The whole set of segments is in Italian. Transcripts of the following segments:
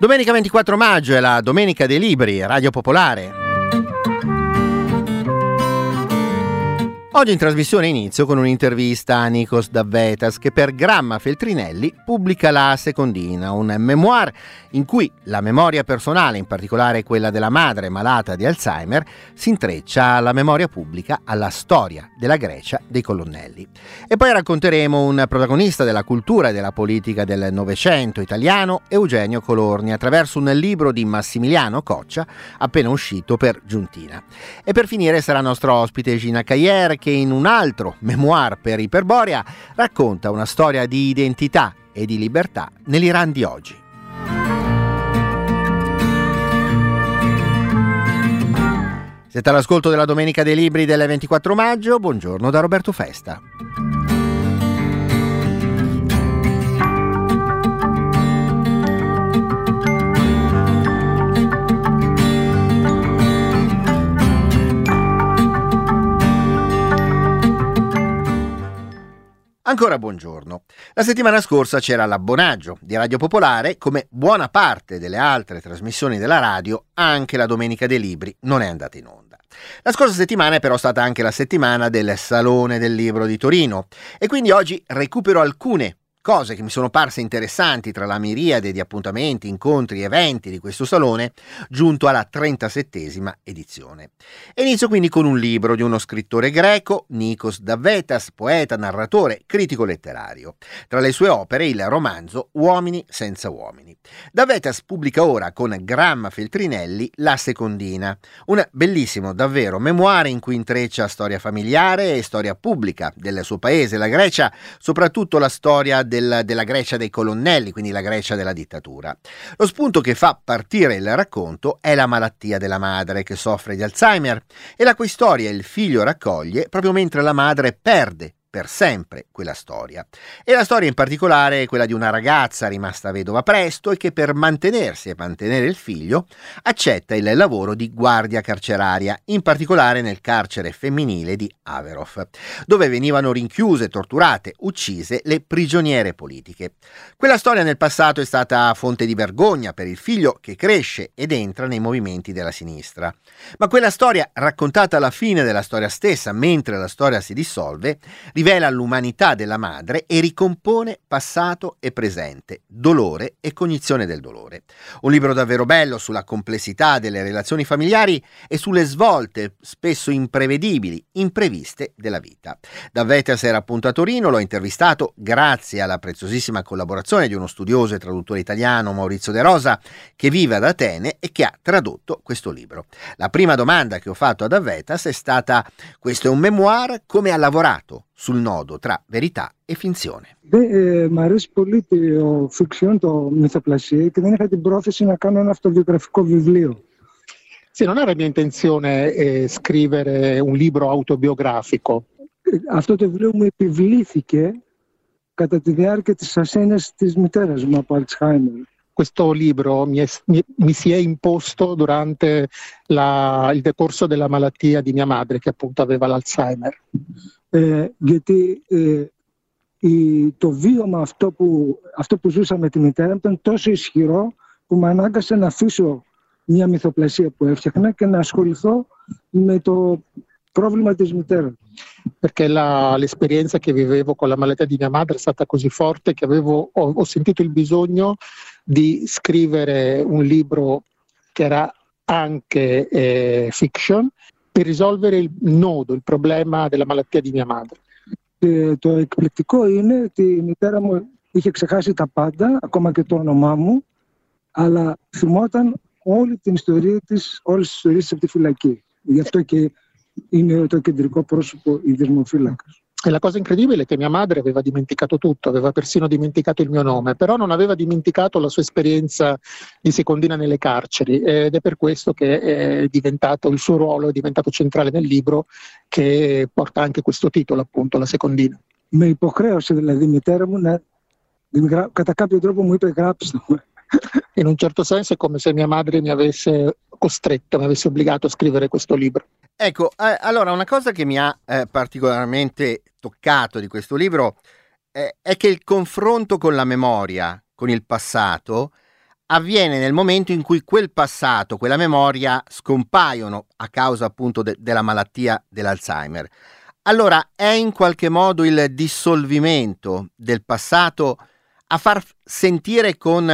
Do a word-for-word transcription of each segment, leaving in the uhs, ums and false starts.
Domenica ventiquattro maggio è la Domenica dei Libri, Radio Popolare. Oggi in trasmissione inizio con un'intervista a Nikos Davvetas che per Gramma Feltrinelli pubblica La Secondina, un memoir in cui la memoria personale, in particolare quella della madre malata di Alzheimer, si intreccia alla memoria pubblica, alla storia della Grecia dei colonnelli. E poi racconteremo un protagonista della cultura e della politica del Novecento italiano, Eugenio Colorni, attraverso un libro di Massimiliano Coccia appena uscito per Giuntina. E per finire sarà nostro ospite Gina Cayer, che in un altro memoir per Iperborea racconta una storia di identità e di libertà nell'Iran di oggi. Siete all'ascolto della Domenica dei Libri del ventiquattro maggio, buongiorno da Roberto Festa. Ancora buongiorno. La settimana scorsa c'era l'abbonaggio di Radio Popolare, come buona parte delle altre trasmissioni della radio, anche la Domenica dei Libri non è andata in onda. La scorsa settimana è però stata anche la settimana del Salone del Libro di Torino e quindi oggi recupero alcune cose che mi sono parse interessanti tra la miriade di appuntamenti, incontri e eventi di questo salone, giunto alla trentasettesima edizione. E inizio quindi con un libro di uno scrittore greco, Nikos Davvetas, poeta, narratore, critico letterario. Tra le sue opere il romanzo Uomini senza uomini. Davvetas pubblica ora con Gramma Feltrinelli La Secondina, un bellissimo davvero memoir in cui intreccia storia familiare e storia pubblica del suo paese, la Grecia, soprattutto la storia Del, della Grecia dei colonnelli, quindi la Grecia della dittatura. Lo spunto che fa partire il racconto è la malattia della madre che soffre di Alzheimer e la cui storia il figlio raccoglie proprio mentre la madre perde per sempre quella storia. E la storia in particolare è quella di una ragazza rimasta vedova presto e che per mantenersi e mantenere il figlio accetta il lavoro di guardia carceraria, in particolare nel carcere femminile di Averov, dove venivano rinchiuse, torturate, uccise le prigioniere politiche. Quella storia nel passato è stata fonte di vergogna per il figlio che cresce ed entra nei movimenti della sinistra. Ma quella storia, raccontata alla fine della storia stessa, mentre la storia si dissolve, rivela l'umanità della madre e ricompone passato e presente, dolore e cognizione del dolore. Un libro davvero bello sulla complessità delle relazioni familiari e sulle svolte spesso imprevedibili, impreviste della vita. Davvetas era appunto a Torino, l'ho intervistato grazie alla preziosissima collaborazione di uno studioso e traduttore italiano, Maurizio De Rosa, che vive ad Atene e che ha tradotto questo libro. La prima domanda che ho fatto a Davvetas è stata: questo è un memoir, come ha lavorato sul nodo tra verità e finzione? Ε, μ' αρέσει πολύ το fiction, το μυθοπλασία, και δεν είχα την πρόθεση να κάνω ένα αυτοβιογραφικό βιβλίο. Sì, non era mia intenzione eh, scrivere un libro autobiografico. Αυτό το βιβλίο μου επιβλήθηκε κατά τη διάρκεια της ασθένειας της μητέρας μου από Alzheimer. Questo libro mi, è, mi, mi si è imposto durante la, il decorso della malattia di mia madre, che appunto aveva l'Alzheimer. Ε, γιατί ε, η, το βίωμα αυτό που, αυτό που ζούσα με τη μητέρα μου ήταν τόσο ισχυρό που με ανάγκασε να αφήσω μια μυθοπλασία που έφτιαχνα και να ασχοληθώ με το πρόβλημα της μητέρας. Perché la, l'esperienza che vivevo con la malattia di mia madre è stata così forte che avevo, ho, ho sentito il bisogno di scrivere un libro che era anche eh, fiction per risolvere il nodo, il problema della malattia di mia madre. Και το εκπληκτικό είναι ότι η μητέρα μου είχε ξεχάσει τα πάντα, ακόμα και το όνομά μου, αλλά θυμόταν όλη την ιστορία της, όλες τις ιστορίες της από τη φυλακή. Γι' αυτό και είναι το κεντρικό πρόσωπο η δεσμοφύλακας. E la cosa incredibile è che mia madre aveva dimenticato tutto, aveva persino dimenticato il mio nome, però non aveva dimenticato la sua esperienza di secondina nelle carceri ed è per questo che è diventato, il suo ruolo è diventato centrale nel libro, che porta anche questo titolo, appunto, La Secondina. Με υποχρέωσε δηλαδή η μητέρα μου να, κατά κάποιο τρόπο μου είπε γράψτε μου. In un certo senso è come se mia madre mi avesse costretto, mi avesse obbligato a scrivere questo libro. Ecco, eh, allora una cosa che mi ha eh, particolarmente toccato di questo libro eh, è che il confronto con la memoria, con il passato, avviene nel momento in cui quel passato, quella memoria scompaiono a causa appunto de- della malattia dell'Alzheimer. Allora è in qualche modo il dissolvimento del passato a far sentire con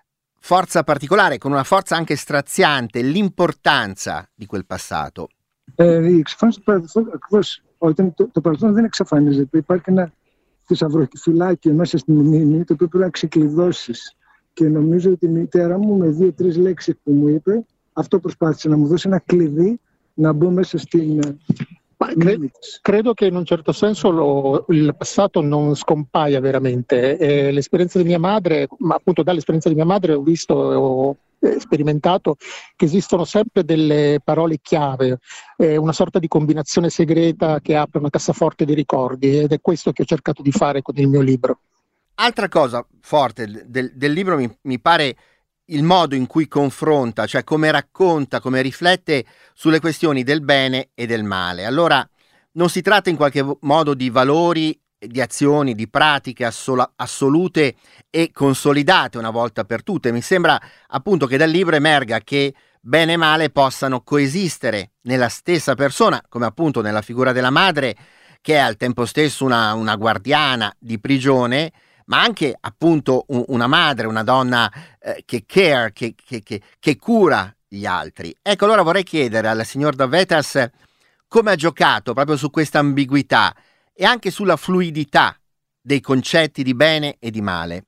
forza particolare, con una forza anche straziante, l'importanza di quel passato. Ε, η εξαφάνιση του παρελθόντος, ακριβώς, όταν το, το παρελθόν δεν εξαφανίζεται, υπάρχει ένα θησαυροφυλάκιο μέσα στη μνήμη, το οποίο πρέπει να ξεκλειδώσεις. Και νομίζω ότι η μητέρα μου, με δύο-τρεις λέξεις που μου είπε, αυτό προσπάθησε να μου δώσει ένα κλειδί να μπω μέσα στην. Ma cre- credo che in un certo senso lo, il passato non scompaia veramente. Eh, l'esperienza di mia madre, ma appunto dall'esperienza di mia madre ho visto, ho sperimentato che esistono sempre delle parole chiave, eh, una sorta di combinazione segreta che apre una cassaforte di ricordi, ed è questo che ho cercato di fare con il mio libro. Altra cosa forte del, del libro mi, mi pare il modo in cui confronta, cioè come racconta, come riflette sulle questioni del bene e del male. Allora non si tratta in qualche modo di valori, di azioni, di pratiche assol- assolute e consolidate una volta per tutte. Mi sembra appunto che dal libro emerga che bene e male possano coesistere nella stessa persona, come appunto nella figura della madre, che è al tempo stesso una, una guardiana di prigione, ma anche appunto un, una madre, una donna eh, che care, che, che, che, che cura gli altri. Ecco, allora vorrei chiedere al signor Davetas come ha giocato proprio su questa ambiguità e anche sulla fluidità dei concetti di bene e di male.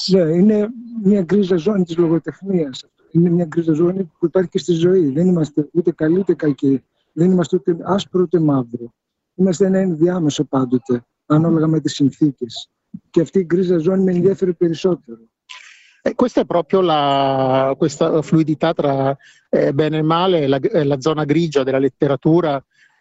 Είναι μια γκρίζα ζώνη της λογοτεχνίας. Είναι μια γκρίζα ζώνη που υπάρχει και στη ζωή. Δεν είμαστε ούτε καλοί ούτε κακοί. Δεν είμαστε ούτε άσπρο ούτε μαύρο. Είμαστε ένα ενδιάμεσο πάντοτε, ανάλογα με τις συνθήκες. Και αυτή η γκρίζα ζώνη με ενδιαφέρει περισσότερο. Eh, questa è proprio la, questa fluidità tra eh, bene e male, la, la zona grigia della letteratura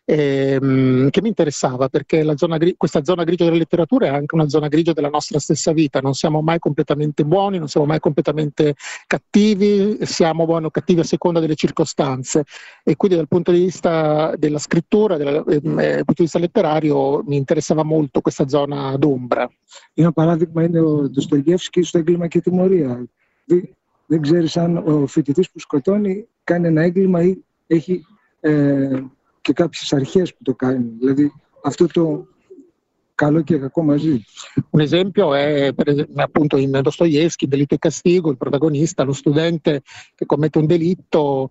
ehm, che mi interessava, perché la zona gri- questa zona grigia della letteratura è anche una zona grigia della nostra stessa vita. Non siamo mai completamente buoni, non siamo mai completamente cattivi, siamo buoni o cattivi a seconda delle circostanze, e quindi dal punto di vista della scrittura, dal eh, punto di vista letterario, mi interessava molto questa zona d'ombra. Ένα παράδειγμα είναι ο Ντοστογεύσκι στο έγκλημα και τιμωρία. Δεν, δεν ξέρεις αν ο φοιτητής που σκοτώνει κάνει ένα έγκλημα ή έχει ε, και κάποιες αρχές που το κάνει. Δηλαδή αυτό το καλό και κακό μαζί. Un esempio è per esempio, appunto in Dostoevskij, Delitto e Castigo, il protagonista, lo studente che commette un delitto,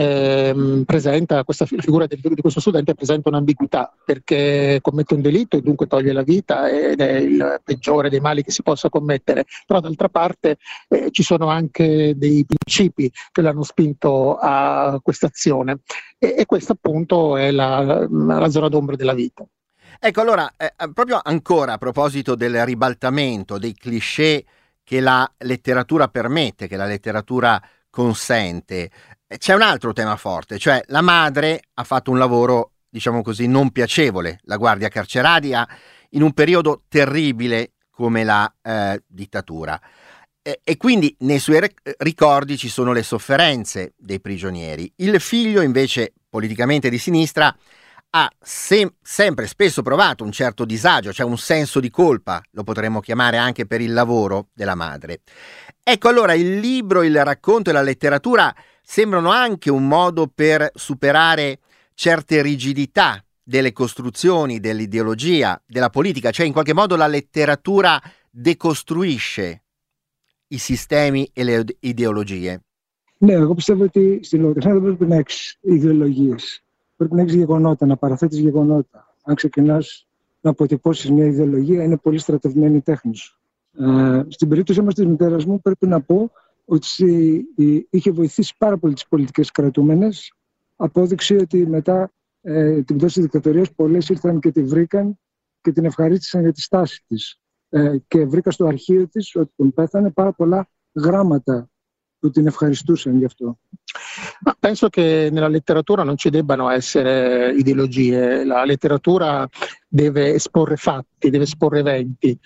ehm, presenta questa la figura di, di questo studente presenta un'ambiguità, perché commette un delitto e dunque toglie la vita ed è il peggiore dei mali che si possa commettere, però d'altra parte eh, ci sono anche dei principi che l'hanno spinto a questa azione, e, e questa appunto è la, la zona d'ombra della vita. Ecco, allora, eh, proprio ancora a proposito del ribaltamento, dei cliché che la letteratura permette, che la letteratura consente, eh, c'è un altro tema forte, cioè la madre ha fatto un lavoro, diciamo così, non piacevole, la guardia carceraria, in un periodo terribile come la eh, dittatura. E, e quindi nei suoi rec- ricordi ci sono le sofferenze dei prigionieri. Il figlio, invece, politicamente di sinistra, ha sem- sempre spesso provato un certo disagio, cioè un senso di colpa, lo potremmo chiamare anche per il lavoro della madre. Ecco, allora il libro, il racconto e la letteratura sembrano anche un modo per superare certe rigidità delle costruzioni, dell'ideologia, della politica, cioè in qualche modo la letteratura decostruisce i sistemi e le ideologie. Ναι, εγώ πιστεύω ότι στην λογοτεχνία δεν πρέπει να έχεις ιδεολογίες. Πρέπει να έχεις γεγονότα, να παραθέτεις γεγονότα. Αν ξεκινάς να αποτυπώσεις μια ιδεολογία, είναι πολύ στρατευμένη η τέχνη σου. Ε, στην περίπτωση όμως της μητέρας μου, πρέπει να πω ότι είχε βοηθήσει πάρα πολύ τις πολιτικές κρατούμενες. Απόδειξη ότι μετά ε, την πτώση της δικτατορίας, πολλές ήρθαν και τη βρήκαν και την ευχαρίστησαν για τη στάση της. Ε, και βρήκα στο αρχείο της, ότι τον πέθανε, πάρα πολλά γράμματα που την ευχαριστούσαν γι' αυτό. Ma penso che nella letteratura non ci debbano essere ideologie, la letteratura deve esporre fatti, deve esporre eventi,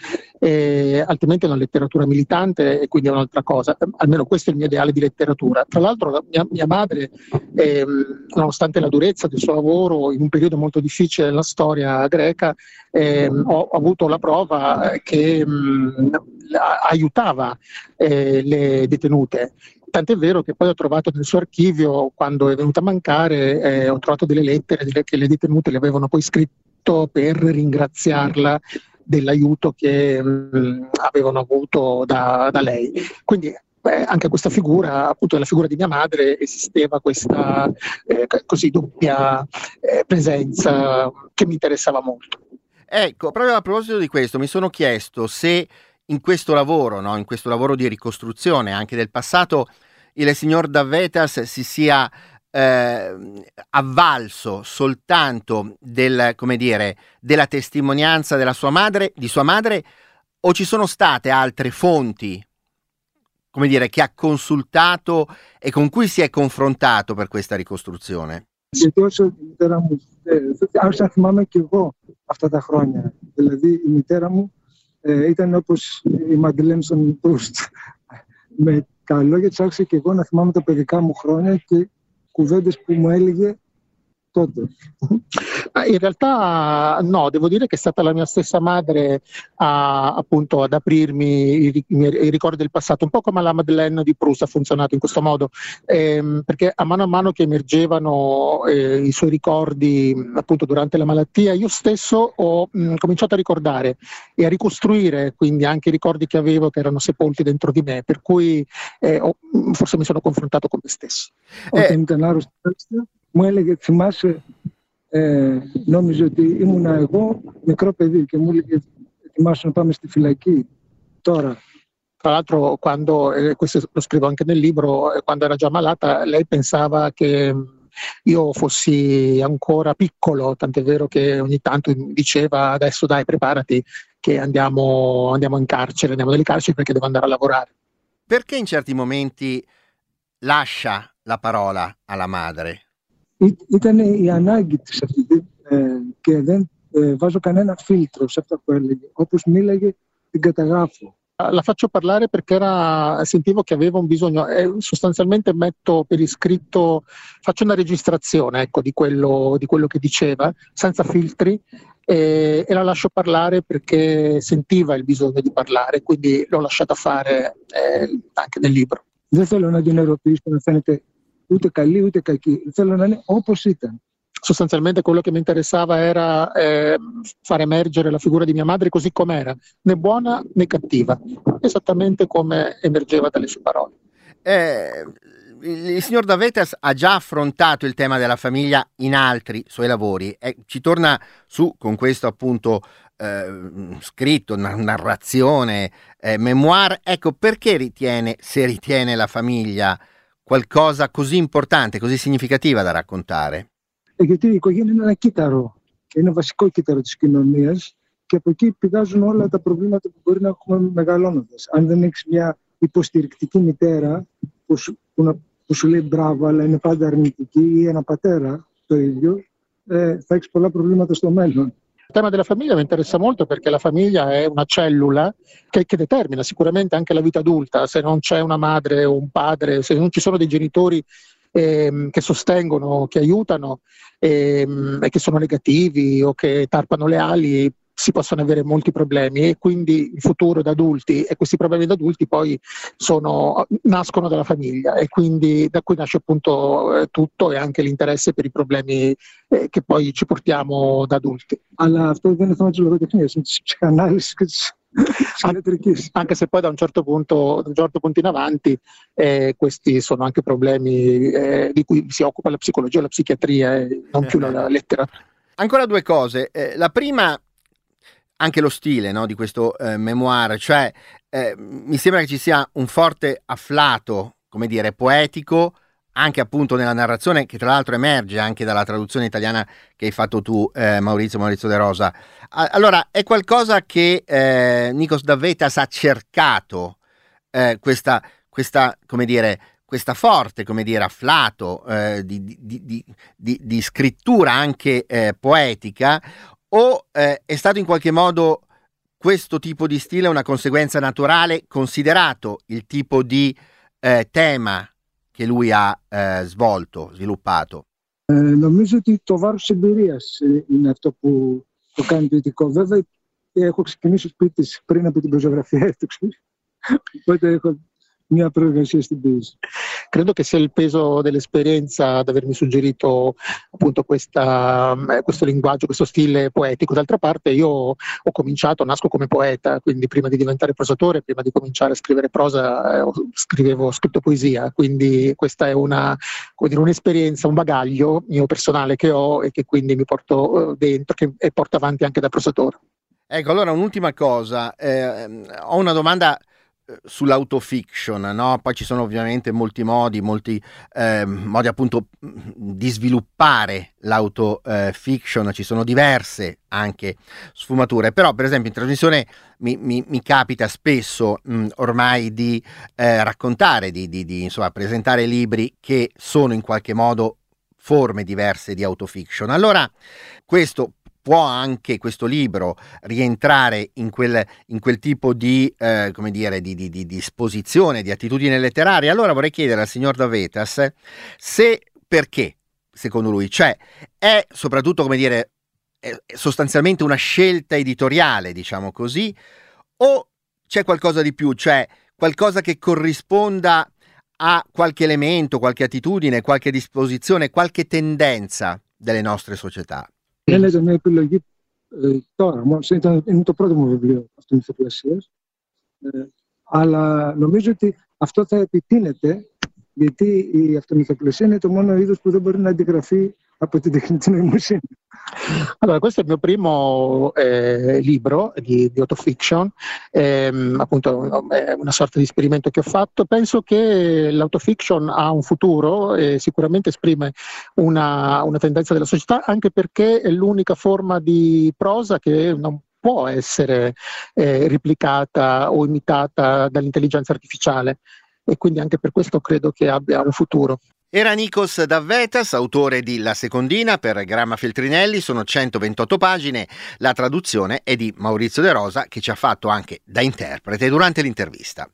e altrimenti è una letteratura militante e quindi è un'altra cosa. Almeno questo è il mio ideale di letteratura. Tra l'altro la mia, mia madre, ehm, nonostante la durezza del suo lavoro in un periodo molto difficile della storia greca, ehm, ho, ho avuto la prova che mh, aiutava eh, le detenute. tant'è vero che poi ho trovato nel suo archivio, quando è venuta a mancare, eh, ho trovato delle lettere delle, che le detenute le avevano poi scritto per ringraziarla dell'aiuto che mh, avevano avuto da, da lei. Quindi beh, anche questa figura, appunto della figura di mia madre, esisteva questa eh, così doppia eh, presenza che mi interessava molto. Ecco, proprio a proposito di questo, mi sono chiesto se in questo lavoro, no, in questo lavoro di ricostruzione anche del passato, il signor Davetas si sia eh, avvalso soltanto del, come dire, della testimonianza della sua madre, di sua madre, o ci sono state altre fonti, come dire, che ha consultato e con cui si è confrontato per questa ricostruzione? Γιατί όσο η μητέρα μου, άρχισα να θυμάμαι και εγώ αυτά τα χρόνια. Δηλαδή η μητέρα μου ε, ήταν όπως η Μαντλέν στον Προύστ. Με τα λόγια της άρχισα και εγώ να θυμάμαι τα παιδικά μου χρόνια και κουβέντες που μου έλεγε τότε. In realtà no, devo dire che è stata la mia stessa madre a, appunto ad aprirmi i, i, i ricordi del passato, un po' come la Madeleine di Proust ha funzionato in questo modo, ehm, perché a mano a mano che emergevano eh, i suoi ricordi appunto durante la malattia, io stesso ho mh, cominciato a ricordare e a ricostruire quindi anche i ricordi che avevo che erano sepolti dentro di me, per cui eh, ho, forse mi sono confrontato con me stesso. Όταν ήταν άρρωστη, μου έλεγε, θυμάσαι, ε, νόμιζε ότι ήμουνα εγώ μικρό παιδί και μου έλεγε ετοιμάσου να πάμε στη φυλακή τώρα. Tra l'altro, quando, eh, questo lo scrivo anche nel libro, eh, quando era già malata, lei pensava che io fossi ancora piccolo, tant'è vero che ogni tanto mi diceva adesso dai preparati che andiamo, andiamo in carcere, andiamo nelle carceri perché devo andare a lavorare. Perché in certi momenti lascia la parola alla madre? Ήταν η ανάγκη της αυτή ε, και δεν ε, βάζω κανένα φίλτρο σε αυτά που έλεγε. Όπως μίλαγε την καταγράφω. La faccio parlare perché era, sentivo che aveva un bisogno, eh, sostanzialmente metto per iscritto, faccio una registrazione ecco, di, quello, di quello che diceva, senza filtri, e, e la lascio parlare perché sentiva il bisogno di parlare, quindi l'ho lasciata fare eh, anche nel libro. Δεν θέλω να την ερωτήσω να φαίνεται ούτε καλή ούτε κακή. Θέλω να είναι όπως ήταν. Sostanzialmente quello che mi interessava era eh, far emergere la figura di mia madre così com'era, né buona né cattiva, esattamente come emergeva dalle sue parole. Eh, il signor Davetas ha già affrontato il tema della famiglia in altri suoi lavori e ci torna su con questo appunto eh, scritto, una narrazione, eh, memoir. Ecco, perché ritiene, se ritiene la famiglia qualcosa così importante, così significativa da raccontare? Γιατί η οικογένεια είναι ένα κύτταρο και είναι βασικό κύτταρο της κοινωνίας και από εκεί πηγάζουν όλα τα προβλήματα που μπορεί να έχουμε μεγαλώνοντας. Αν δεν έχεις μια υποστηρικτική μητέρα που σου, που, να, που σου λέει μπράβο αλλά είναι πάντα αρνητική ή ένα πατέρα το ίδιο, ε, θα έχεις πολλά προβλήματα στο μέλλον. Il tema della famiglia mi interessa molto perché la famiglia è una cellula che, che determina sicuramente anche la vita adulta. Se non c'è una madre o un padre, se non ci sono dei genitori ehm, che sostengono, che aiutano ehm, e che sono negativi o che tarpano le ali, si possono avere molti problemi e quindi il futuro da adulti e questi problemi da adulti poi sono, nascono dalla famiglia e quindi da cui nasce appunto eh, tutto e anche l'interesse per i problemi eh, che poi ci portiamo da adulti. Αλλά αυτό δεν είναι θέμα της λογοτεχνίας, είναι της ψυχανάλυσης και της ψυχιατρικής. Anche se poi da un certo punto, da un certo punto in avanti eh, questi sono anche problemi eh, di cui si occupa la psicologia, la psichiatria e non più la, la letteratura. Ancora due cose. Eh, la prima, anche lo stile, no, di questo eh, memoir, cioè eh, mi sembra che ci sia un forte afflato, come dire, poetico, anche appunto nella narrazione, che tra l'altro emerge anche dalla traduzione italiana che hai fatto tu, eh, Maurizio Maurizio De Rosa. Allora, è qualcosa che eh, Nikos Davetas ha cercato, eh, questa, questa, come dire, questa forte, come dire, afflato eh, di, di, di, di, di scrittura anche eh, poetica, o eh, è stato in qualche modo questo tipo di stile una conseguenza naturale, considerato il tipo di eh, tema che lui ha eh, svolto, sviluppato? Ε, νομίζω ότι το βάρος της εμπειρίας είναι αυτό που το κάνει ποιητικό. Βέβαια, έχω ξεκινήσει σπίτι της πριν από την προσγραφία του. Οπότε έχω μια προεργασία στην ποίηση. Credo che sia il peso dell'esperienza ad avermi suggerito appunto questa, eh, questo linguaggio, questo stile poetico. D'altra parte io ho cominciato, nasco come poeta, quindi prima di diventare prosatore, prima di cominciare a scrivere prosa, eh, scrivevo, ho scritto poesia, quindi questa è una, come dire, un'esperienza, un bagaglio mio personale che ho e che quindi mi porto dentro che, e porto avanti anche da prosatore. Ecco, allora un'ultima cosa, eh, ho una domanda sull'autofiction, no? Poi ci sono ovviamente molti modi, molti eh, modi appunto di sviluppare l'autofiction, ci sono diverse anche sfumature, però per esempio in trasmissione mi, mi, mi capita spesso mh, ormai di eh, raccontare, di, di, di insomma presentare libri che sono in qualche modo forme diverse di autofiction. Allora questo può anche questo libro rientrare in quel, in quel tipo di, eh, come dire, di, di, di disposizione, di attitudine letteraria? Allora vorrei chiedere al signor Davetas se, perché, secondo lui, cioè è soprattutto, come dire, è sostanzialmente una scelta editoriale, diciamo così, o c'è qualcosa di più, cioè qualcosa che corrisponda a qualche elemento, qualche attitudine, qualche disposizione, qualche tendenza delle nostre società? Έλεγα μια επιλογή ε, τώρα, μόλις ήταν, είναι το πρώτο μου βιβλίο αυτής της θεπλασίας, ε, αλλά νομίζω ότι αυτό θα επιτείνεται, γιατί η αυτομυθοπλασία είναι το μόνο είδος που δεν μπορεί να αντιγραφεί από την τεχνητή νοημοσύνη. Allora, questo è il mio primo eh, libro di, di autofiction, ehm, appunto è una sorta di esperimento che ho fatto. Penso che l'autofiction ha un futuro e sicuramente esprime una, una tendenza della società, anche perché è l'unica forma di prosa che non può essere eh, replicata o imitata dall'intelligenza artificiale, e quindi anche per questo credo che abbia un futuro. Era Nikos Davetas, autore di La Secondina per Gramma Feltrinelli, sono centoventotto pagine, la traduzione è di Maurizio De Rosa, che ci ha fatto anche da interprete durante l'intervista.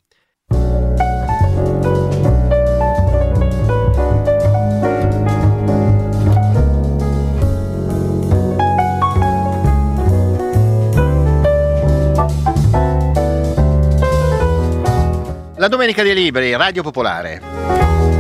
La Domenica dei Libri, Radio Popolare.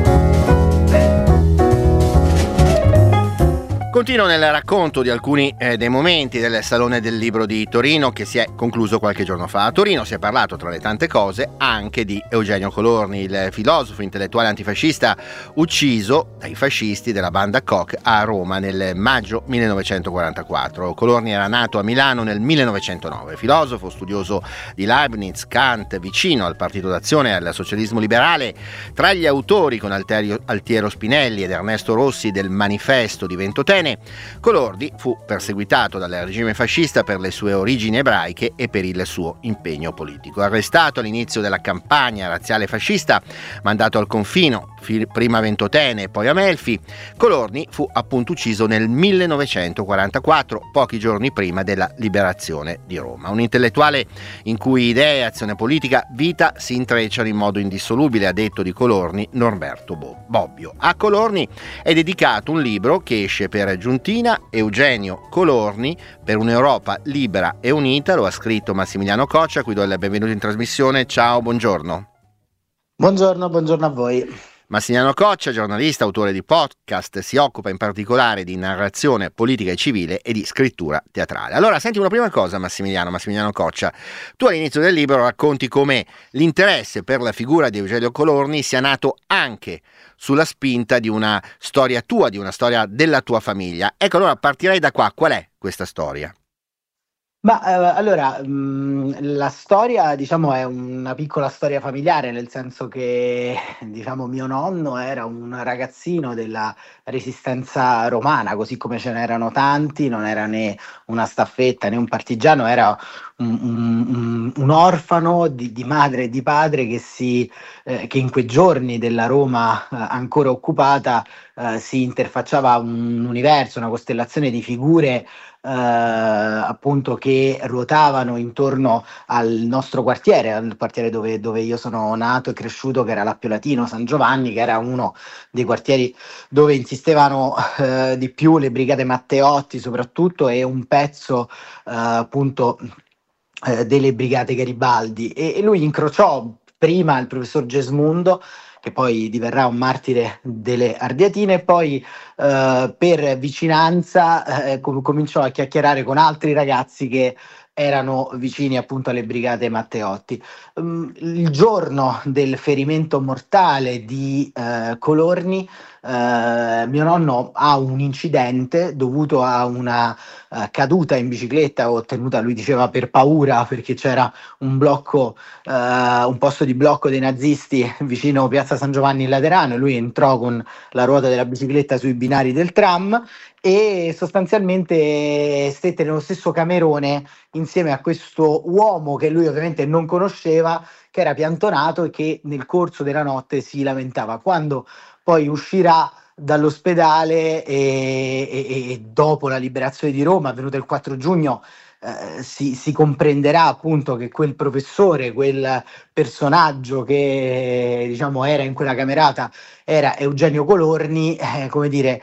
Continuo nel racconto di alcuni eh, dei momenti del Salone del Libro di Torino che si è concluso qualche giorno fa. A Torino si è parlato, tra le tante cose, anche di Eugenio Colorni, il filosofo intellettuale antifascista ucciso dai fascisti della banda Koch a Roma nel maggio millenovecentoquarantaquattro. Colorni era nato a Milano nel millenovecentonove, filosofo, studioso di Leibniz, Kant, vicino al Partito d'Azione e al socialismo liberale. Tra gli autori, con Alterio, Altiero Spinelli ed Ernesto Rossi, del Manifesto di Ventotene, Colorni fu perseguitato dal regime fascista per le sue origini ebraiche e per il suo impegno politico. Arrestato all'inizio della campagna razziale fascista, mandato al confino, prima a Ventotene e poi a Melfi, Colorni fu appunto ucciso nel millenovecentoquarantaquattro, pochi giorni prima della liberazione di Roma. Un intellettuale in cui idee, azione politica, vita si intrecciano in modo indissolubile, ha detto di Colorni Norberto Bobbio. A Colorni è dedicato un libro che esce per Giuntina, Eugenio Colorni per un'Europa libera e unita, lo ha scritto Massimiliano Coccia, a cui do il benvenuto in trasmissione. Ciao, buongiorno. Buongiorno, buongiorno a voi. Massimiliano Coccia, giornalista, autore di podcast, si occupa in particolare di narrazione politica e civile e di scrittura teatrale. Allora, senti una prima cosa, Massimiliano, Massimiliano Coccia. Tu all'inizio del libro racconti come l'interesse per la figura di Eugenio Colorni sia nato anche sulla spinta di una storia tua, di una storia della tua famiglia. Ecco, allora partirei da qua. Qual è questa storia? Ma eh, allora, mh, la storia, diciamo, è una piccola storia familiare, nel senso che, diciamo, mio nonno era un ragazzino della resistenza romana, così come ce n'erano tanti, non era né una staffetta né un partigiano, era un, un, un orfano di, di madre e di padre che, si, eh, che in quei giorni della Roma eh, ancora occupata eh, si interfacciava un universo, una costellazione di figure Uh, appunto che ruotavano intorno al nostro quartiere, al quartiere dove, dove io sono nato e cresciuto, che era l'Appio Latino San Giovanni, che era uno dei quartieri dove insistevano uh, di più le brigate Matteotti soprattutto, e un pezzo uh, appunto uh, delle brigate Garibaldi, e, e lui incrociò prima il professor Gesmundo, che poi diverrà un martire delle Ardeatine, e poi eh, per vicinanza eh, com- cominciò a chiacchierare con altri ragazzi che erano vicini appunto alle brigate Matteotti. Um, il giorno del ferimento mortale di eh, Colorni, eh, mio nonno ha un incidente dovuto a una uh, caduta in bicicletta ottenuta, lui diceva, per paura, perché c'era un blocco, uh, un posto di blocco dei nazisti vicino Piazza San Giovanni in Laterano, e lui entrò con la ruota della bicicletta sui binari del tram e sostanzialmente stette nello stesso camerone insieme a questo uomo che lui ovviamente non conosceva, che era piantonato e che nel corso della notte si lamentava. Quando poi uscirà dall'ospedale e, e, e dopo la liberazione di Roma, avvenuta il quattro giugno, eh, si, si comprenderà appunto che quel professore, quel personaggio che diciamo era in quella camerata, era Eugenio Colorni, eh, come dire,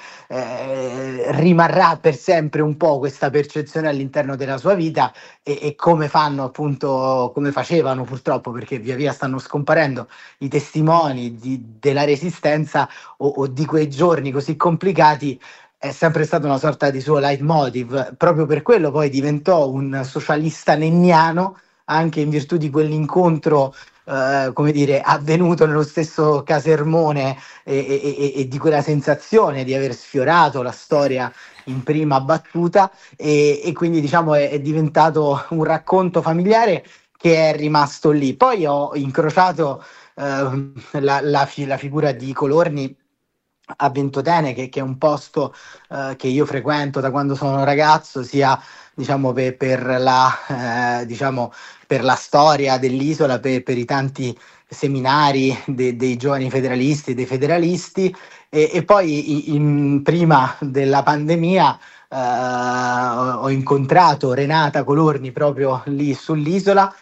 eh, rimarrà per sempre un po' questa percezione all'interno della sua vita, e, e come fanno appunto, come facevano purtroppo, perché via via stanno scomparendo i testimoni di, della Resistenza o, o di quei giorni così complicati, è sempre stata una sorta di suo leitmotiv. Proprio per quello poi diventò un socialista nenniano, anche in virtù di quell'incontro eh, come dire, avvenuto nello stesso casermone e, e, e di quella sensazione di aver sfiorato la storia in prima battuta, e, e quindi diciamo è, è diventato un racconto familiare che è rimasto lì. Poi ho incrociato eh, la, la, fi- la figura di Colorni a Ventotene, che, che è un posto eh, che io frequento da quando sono ragazzo, sia diciamo per, per la eh, diciamo per la storia dell'isola, per, per i tanti seminari de, dei giovani federalisti e dei federalisti, e, e poi in, prima della pandemia eh, ho, ho incontrato Renata Colorni proprio lì sull'isola,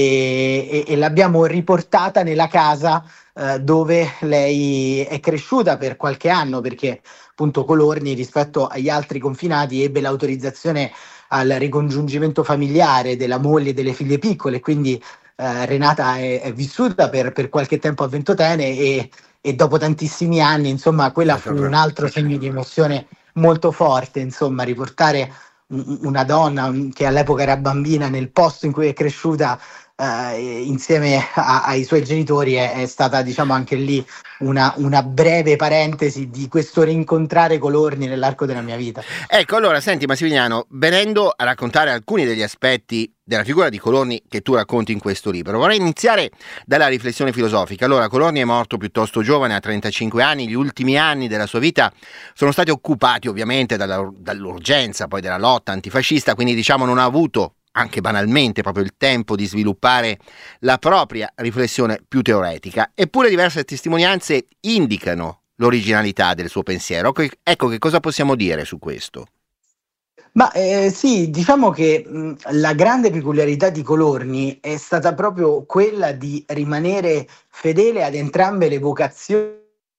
e, e, e l'abbiamo riportata nella casa eh, dove lei è cresciuta per qualche anno, perché appunto Colorni, rispetto agli altri confinati, ebbe l'autorizzazione al ricongiungimento familiare della moglie e delle figlie piccole, quindi eh, Renata è, è vissuta per, per qualche tempo a Ventotene, e, e dopo tantissimi anni, insomma, quella fu un altro segno di emozione molto forte, insomma, riportare una donna che all'epoca era bambina nel posto in cui è cresciuta eh, insieme a, ai suoi genitori è, è stata, diciamo, anche lì una, una breve parentesi di questo rincontrare Colorni nell'arco della mia vita. Ecco, allora senti Massimiliano, venendo a raccontare alcuni degli aspetti della figura di Colorni che tu racconti in questo libro, vorrei iniziare dalla riflessione filosofica. Allora, Colorni è morto piuttosto giovane, a trentacinque anni. Gli ultimi anni della sua vita sono stati occupati ovviamente dalla, dall'urgenza poi della lotta antifascista, quindi diciamo non ha avuto, anche banalmente, proprio il tempo di sviluppare la propria riflessione più teoretica. Eppure diverse testimonianze indicano l'originalità del suo pensiero. Ecco, che cosa possiamo dire su questo? Ma eh, sì, diciamo che mh, la grande peculiarità di Colorni è stata proprio quella di rimanere fedele ad entrambe le vocazioni,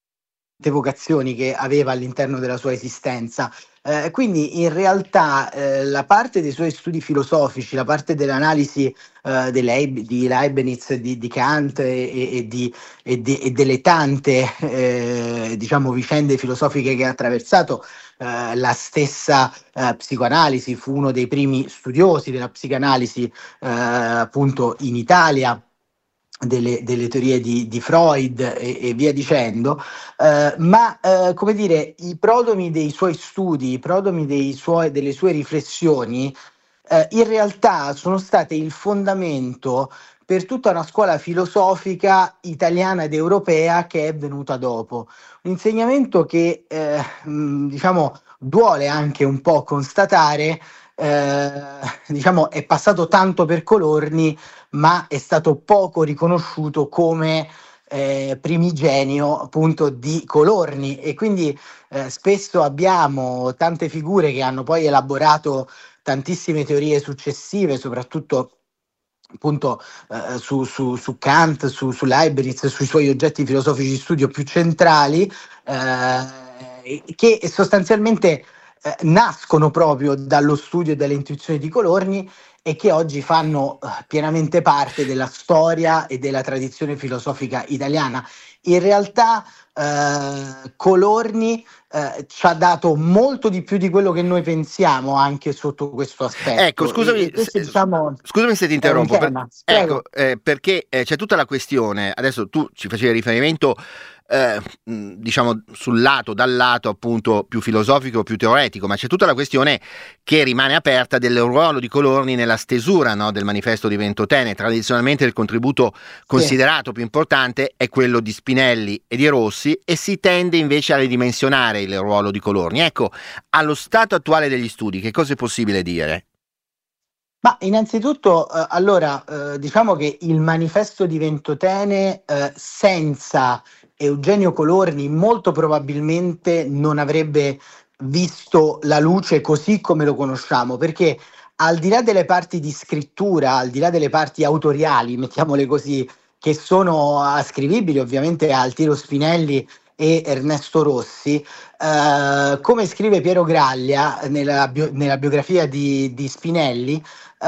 vocazioni che aveva all'interno della sua esistenza. Eh, quindi in realtà eh, la parte dei suoi studi filosofici, la parte dell'analisi eh, di, Leib- di Leibniz, di, di Kant e, e, di, e, di, e delle tante eh, diciamo vicende filosofiche che ha attraversato, eh, la stessa eh, psicoanalisi, fu uno dei primi studiosi della psicanalisi eh, appunto in Italia, Delle, delle teorie di, di Freud e, e via dicendo, eh, ma eh, come dire, i prodomi dei suoi studi, i prodomi dei suoi, delle sue riflessioni eh, in realtà sono state il fondamento per tutta una scuola filosofica italiana ed europea che è venuta dopo. Un insegnamento che eh, mh, diciamo duole anche un po' constatare. Eh, diciamo è passato tanto per Colorni, ma è stato poco riconosciuto come eh, primigenio appunto di Colorni, e quindi eh, spesso abbiamo tante figure che hanno poi elaborato tantissime teorie successive, soprattutto appunto eh, su, su, su Kant, su, su Leibniz, sui suoi oggetti filosofici di studio più centrali, eh, che sostanzialmente Eh, nascono proprio dallo studio e dalle intuizioni di Colorni, e che oggi fanno eh, pienamente parte della storia e della tradizione filosofica italiana. In realtà eh, Colorni eh, ci ha dato molto di più di quello che noi pensiamo anche sotto questo aspetto. Ecco, scusami, E- e questo, se, diciamo, scusami se ti è un interrompo. per- tema. ecco, Prego. eh, perché eh, c'è tutta la questione, adesso tu ci facevi riferimento, eh, mh, diciamo, sul lato, dal lato appunto più filosofico, più teoretico, ma c'è tutta la questione che rimane aperta del ruolo di Colorni nella stesura, no, del manifesto di Ventotene. Tradizionalmente il contributo considerato più importante è quello di Spinelli e di Rossi, e si tende invece a ridimensionare il ruolo di Colorni. Ecco, allo stato attuale degli studi, che cosa è possibile dire? Ma innanzitutto, eh, allora, eh, diciamo che il manifesto di Ventotene eh, senza Eugenio Colorni molto probabilmente non avrebbe visto la luce così come lo conosciamo, perché al di là delle parti di scrittura, al di là delle parti autoriali, mettiamole così, che sono ascrivibili ovviamente a Altiero Spinelli e Ernesto Rossi, eh, come scrive Piero Graglia nella, bio- nella biografia di, di Spinelli,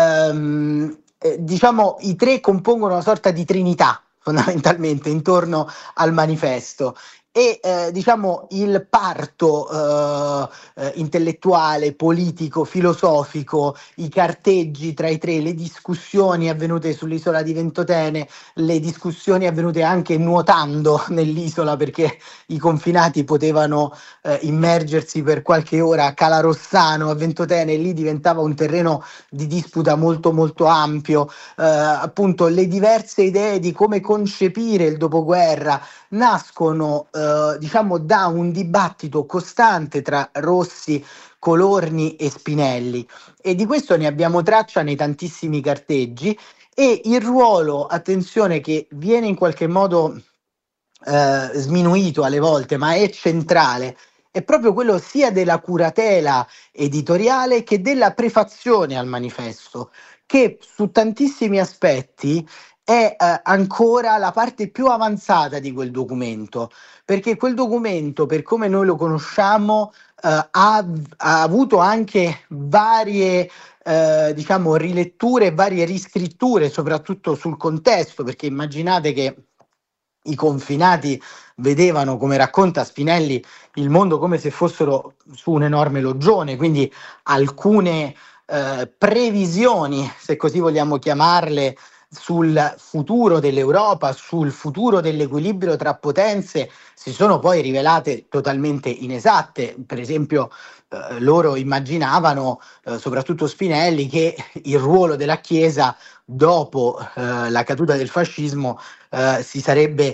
ehm, eh, diciamo i tre compongono una sorta di trinità fondamentalmente intorno al manifesto, e eh, diciamo il parto eh, eh, intellettuale, politico, filosofico, i carteggi tra i tre, le discussioni avvenute sull'isola di Ventotene, le discussioni avvenute anche nuotando nell'isola, perché i confinati potevano eh, immergersi per qualche ora a Cala Rossano, a Ventotene, e lì diventava un terreno di disputa molto molto ampio, eh, appunto le diverse idee di come concepire il dopoguerra nascono eh, diciamo da un dibattito costante tra Rossi, Colorni e Spinelli, e di questo ne abbiamo traccia nei tantissimi carteggi. E il ruolo, attenzione, che viene in qualche modo eh, sminuito alle volte, ma è centrale, è proprio quello sia della curatela editoriale che della prefazione al manifesto, che su tantissimi aspetti è eh, ancora la parte più avanzata di quel documento, perché quel documento, per come noi lo conosciamo, eh, ha, ha avuto anche varie eh, diciamo riletture, varie riscritture, soprattutto sul contesto, perché immaginate che i confinati vedevano, come racconta Spinelli, il mondo come se fossero su un enorme loggione, quindi alcune eh, previsioni, se così vogliamo chiamarle, sul futuro dell'Europa, sul futuro dell'equilibrio tra potenze, si sono poi rivelate totalmente inesatte. Per esempio, eh, loro immaginavano, eh, soprattutto Spinelli, che il ruolo della Chiesa dopo eh, la caduta del fascismo eh, si sarebbe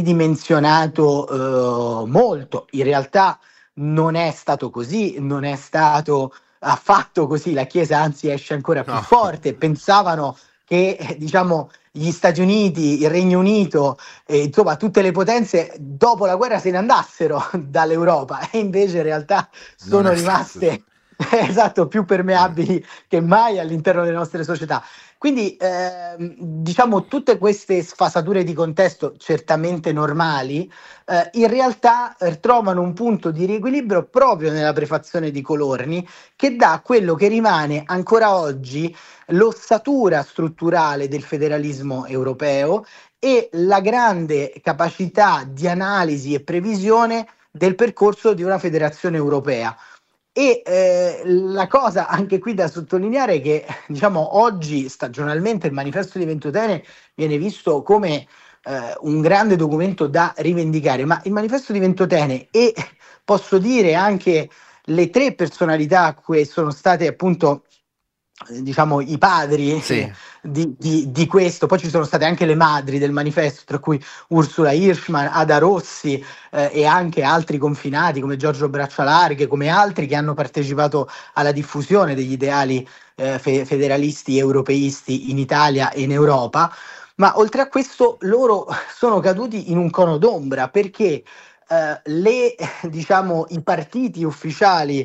ridimensionato eh, molto. In realtà non è stato così, non è stato affatto così. La Chiesa anzi esce ancora più No. forte. Pensavano che eh, diciamo gli Stati Uniti, il Regno Unito, eh, insomma tutte le potenze dopo la guerra se ne andassero dall'Europa, e invece in realtà sono Non è stato rimaste esatto, più permeabili che mai all'interno delle nostre società. Quindi ehm, diciamo tutte queste sfasature di contesto certamente normali eh, in realtà eh, trovano un punto di riequilibrio proprio nella prefazione di Colorni, che dà quello che rimane ancora oggi l'ossatura strutturale del federalismo europeo e la grande capacità di analisi e previsione del percorso di una federazione europea. E eh, la cosa anche qui da sottolineare è che, diciamo, oggi stagionalmente il manifesto di Ventotene viene visto come eh, un grande documento da rivendicare, ma il manifesto di Ventotene e posso dire anche le tre personalità che sono state appunto diciamo i padri Sì. di, di, di questo, poi ci sono state anche le madri del manifesto, tra cui Ursula Hirschman, Ada Rossi eh, e anche altri confinati come Giorgio Braccialarghe, come altri che hanno partecipato alla diffusione degli ideali eh, fe- federalisti europeisti in Italia e in Europa. Ma oltre a questo loro sono caduti in un cono d'ombra, perché eh, le, diciamo, i partiti ufficiali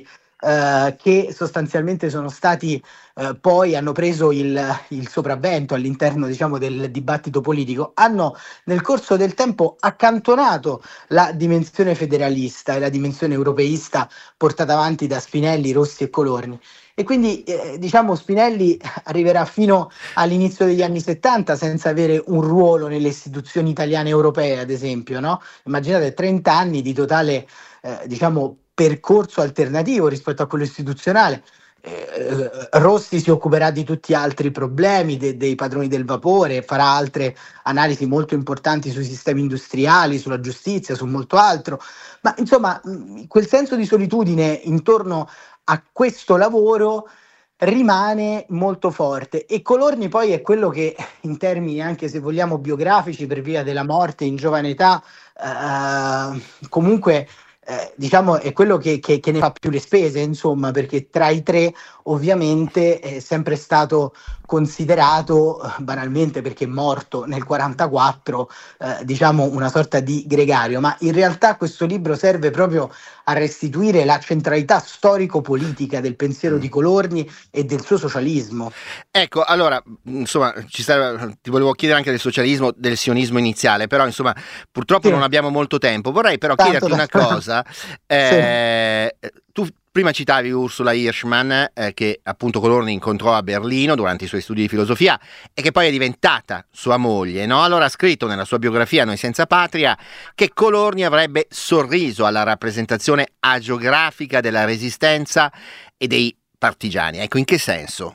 eh, che sostanzialmente sono stati eh, poi hanno preso il, il sopravvento all'interno, diciamo, del dibattito politico, hanno nel corso del tempo accantonato la dimensione federalista e la dimensione europeista portata avanti da Spinelli, Rossi e Colorni. E quindi eh, diciamo Spinelli arriverà fino all'inizio degli anni settanta senza avere un ruolo nelle istituzioni italiane e europee, ad esempio, no? Immaginate trenta anni di totale eh, diciamo percorso alternativo rispetto a quello istituzionale. Eh, Rossi si occuperà di tutti altri problemi, de- dei padroni del vapore, farà altre analisi molto importanti sui sistemi industriali, sulla giustizia, su molto altro, ma insomma mh, quel senso di solitudine intorno a questo lavoro rimane molto forte, e Colorni poi è quello che in termini anche, se vogliamo, biografici, per via della morte in giovane età, eh, comunque eh, diciamo è quello che, che, che ne fa più le spese, insomma, perché tra i tre ovviamente è sempre stato considerato, eh, banalmente perché è morto nel quarantaquattro, eh, diciamo una sorta di gregario, ma in realtà questo libro serve proprio a restituire la centralità storico-politica del pensiero di Colorni e del suo socialismo. Ecco, allora, insomma, ci serve, ti volevo chiedere anche del socialismo, del sionismo iniziale, però insomma, purtroppo Sì. non abbiamo molto tempo. Vorrei però Tanto chiederti una da- cosa. Eh, tu prima citavi Ursula Hirschmann, eh, che appunto Colorni incontrò a Berlino durante i suoi studi di filosofia e che poi è diventata sua moglie, no? Allora ha scritto nella sua biografia Noi senza patria che Colorni avrebbe sorriso alla rappresentazione agiografica della resistenza e dei partigiani. Ecco, in che senso?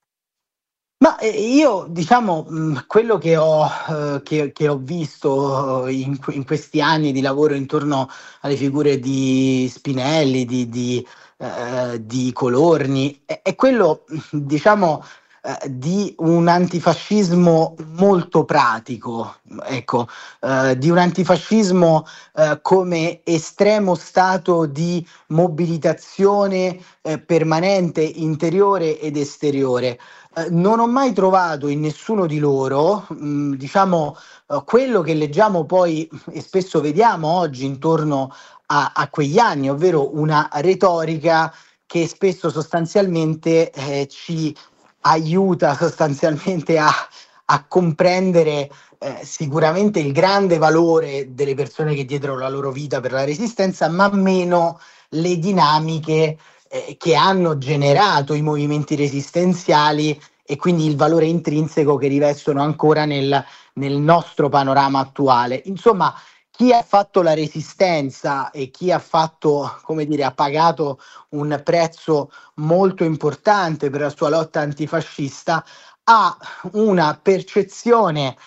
Ma eh, io, diciamo, mh, quello che ho, eh, che, che ho visto eh, in, que- in questi anni di lavoro intorno alle figure di Spinelli, di, di, eh, di Colorni, è, è quello, mh, diciamo, eh, di un antifascismo molto pratico, ecco, eh, di un antifascismo eh, come estremo stato di mobilitazione eh, permanente, interiore ed esteriore. Eh, non ho mai trovato in nessuno di loro, mh, diciamo, eh, quello che leggiamo poi e spesso vediamo oggi intorno a, a quegli anni, ovvero una retorica che spesso sostanzialmente eh, ci aiuta sostanzialmente a, a comprendere eh, sicuramente il grande valore delle persone che diedero la loro vita per la resistenza, ma meno le dinamiche eh, che hanno generato i movimenti resistenziali e quindi il valore intrinseco che rivestono ancora nel, nel nostro panorama attuale. Insomma, chi ha fatto la resistenza e chi ha fatto, come dire, ha pagato un prezzo molto importante per la sua lotta antifascista, ha una percezione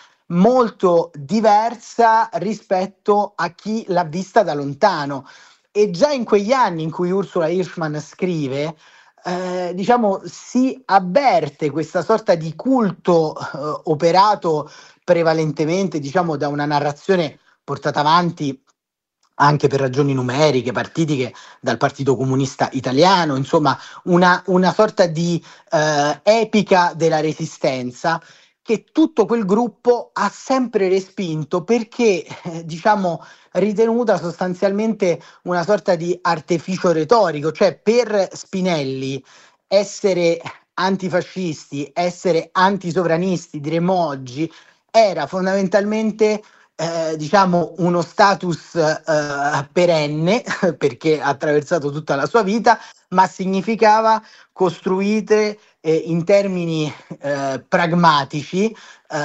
molto diversa rispetto a chi l'ha vista da lontano. E già in quegli anni in cui Ursula Hirschmann scrive, eh, diciamo, si avverte questa sorta di culto eh, operato prevalentemente, diciamo, da una narrazione portata avanti anche per ragioni numeriche, partitiche, dal Partito Comunista Italiano, insomma, una, una sorta di eh, epica della resistenza che tutto quel gruppo ha sempre respinto perché, eh, diciamo, ritenuta sostanzialmente una sorta di artificio retorico, cioè per Spinelli essere antifascisti, essere antisovranisti, diremmo oggi, era fondamentalmente eh, diciamo uno status eh, perenne perché ha attraversato tutta la sua vita, ma significava costruire eh, in termini eh, pragmatici eh,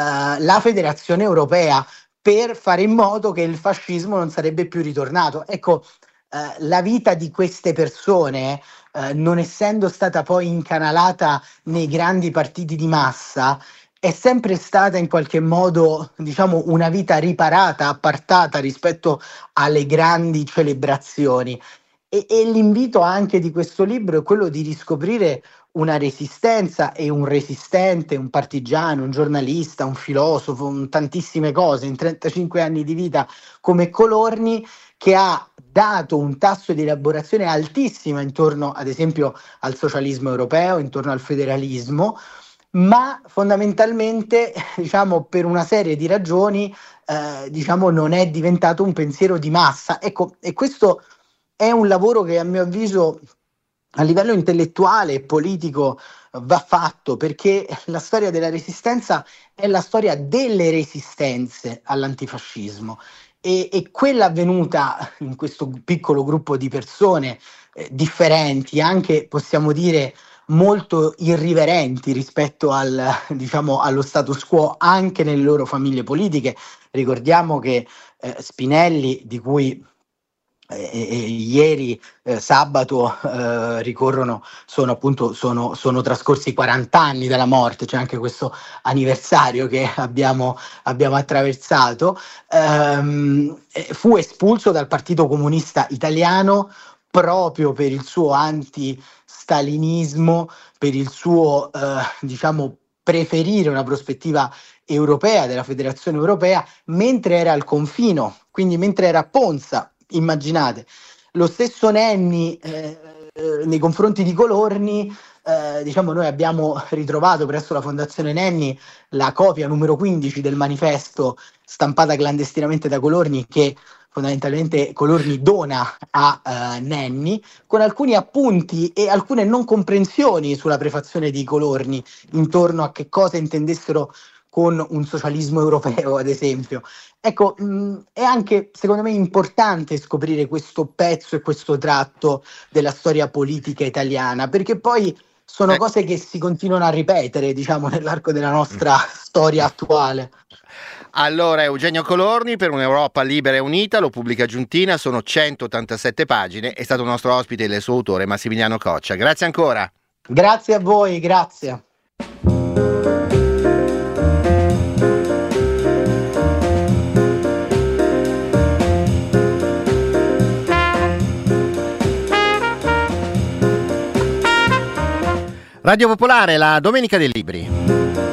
la federazione europea per fare in modo che il fascismo non sarebbe più ritornato. Ecco, eh, la vita di queste persone, eh, non essendo stata poi incanalata nei grandi partiti di massa, è sempre stata in qualche modo, diciamo, una vita riparata, appartata rispetto alle grandi celebrazioni. E, e l'invito anche di questo libro è quello di riscoprire una resistenza e un resistente, un partigiano, un giornalista, un filosofo, un tantissime cose in trentacinque anni di vita come Colorni, che ha dato un tasso di elaborazione altissimo intorno, ad esempio, al socialismo europeo, intorno al federalismo, ma fondamentalmente, diciamo, per una serie di ragioni, eh, diciamo, non è diventato un pensiero di massa. Ecco, e questo è un lavoro che a mio avviso a livello intellettuale e politico va fatto, perché la storia della resistenza è la storia delle resistenze all'antifascismo e, e quella avvenuta in questo piccolo gruppo di persone eh, differenti, anche possiamo dire molto irriverenti rispetto al, diciamo, allo status quo anche nelle loro famiglie politiche. Ricordiamo che eh, Spinelli, di cui Eh, eh, ieri eh, sabato eh, ricorrono sono appunto sono, sono trascorsi quaranta anni dalla morte, c'è anche questo anniversario che abbiamo, abbiamo attraversato. Ehm, fu espulso dal Partito Comunista Italiano proprio per il suo anti-stalinismo, per il suo eh, diciamo preferire una prospettiva europea, della Federazione Europea, mentre era al confino, quindi mentre era a Ponza. Immaginate, lo stesso Nenni eh, eh, nei confronti di Colorni, eh, diciamo noi abbiamo ritrovato presso la Fondazione Nenni la copia numero quindici del manifesto stampata clandestinamente da Colorni, che fondamentalmente Colorni dona a eh, Nenni, con alcuni appunti e alcune non comprensioni sulla prefazione di Colorni intorno a che cosa intendessero con un socialismo europeo, ad esempio. Ecco, mh, è anche secondo me importante scoprire questo pezzo e questo tratto della storia politica italiana, perché poi sono Eh. cose che si continuano a ripetere, diciamo, nell'arco della nostra storia attuale. Allora, Eugenio Colorni per un'Europa libera e unita, lo pubblica Giuntina, sono centottantasette pagine, è stato un nostro ospite il suo autore Massimiliano Coccia. Grazie ancora. Grazie a voi, grazie. Radio Popolare, la Domenica dei Libri.